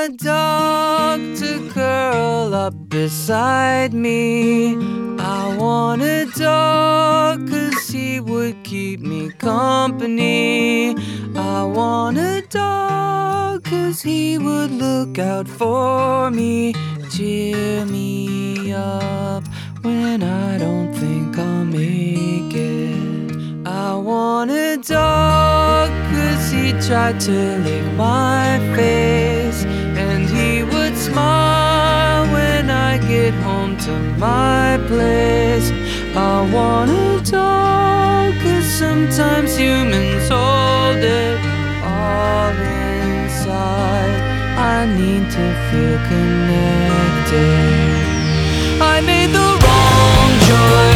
a dog to curl up beside me. I want a dog 'cause he would keep me company. I want a dog 'cause he would look out for me, cheer me up when I don't think I'll make it. I want a dog 'cause he tried to lick my face, and he would smile when I get home to my place. I want a dog 'cause sometimes humans hold it all inside. I need to feel connected. I made the wrong choice.